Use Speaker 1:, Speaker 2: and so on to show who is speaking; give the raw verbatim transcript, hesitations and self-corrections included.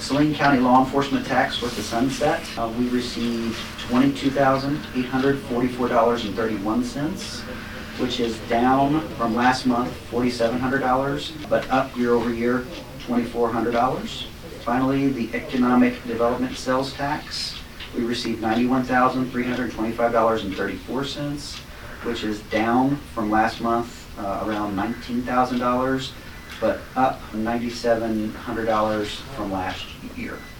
Speaker 1: Saline County law enforcement tax with the sunset, uh, we received twenty-two thousand eight hundred forty-four dollars and thirty-one cents, which is down from last month, four thousand seven hundred dollars, but up year over year, two thousand four hundred dollars. Finally, the economic development sales tax, we received ninety-one thousand three hundred twenty-five dollars and thirty-four cents, which is down from last month, uh, around nineteen thousand dollars, but up nine thousand seven hundred dollars from last year.